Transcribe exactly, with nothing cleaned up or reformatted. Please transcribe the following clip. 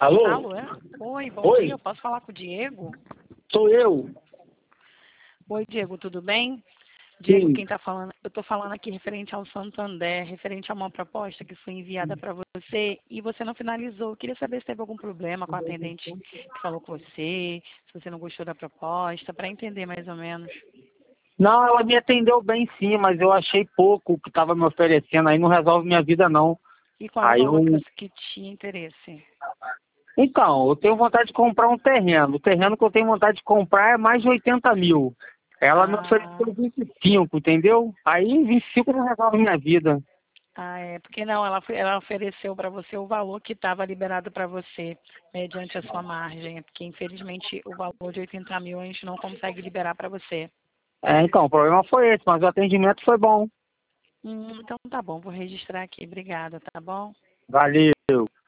Alô? Alô, é? Oi, bom Oi? dia. Eu posso falar com o Diego? Sou eu. Oi, Diego, tudo bem? Diego, Sim. quem está falando? Eu estou falando aqui referente ao Santander, referente a uma proposta que foi enviada para você e você não finalizou. Eu queria saber se teve algum problema com a atendente que falou com você, se você não gostou da proposta, para entender mais ou menos. Não, ela me atendeu bem sim, mas eu achei pouco o que estava me oferecendo. Aí não resolve minha vida, não. E qual é o Aí valor que, eu... você, que tinha interesse? Então, eu tenho vontade de comprar um terreno. O terreno que eu tenho vontade de comprar é mais de oitenta mil. Ela me Ah, ofereceu vinte e cinco, entendeu? Aí vinte e cinco não resolve minha vida. ah, é, porque não, ela, foi- ela ofereceu para você o valor que estava liberado para você, mediante a sua margem, porque infelizmente o valor de oitenta mil a gente não consegue liberar para você. É, então, o problema foi esse, mas o atendimento foi bom. Hum, então tá bom, vou registrar aqui, obrigada, tá bom? Valeu.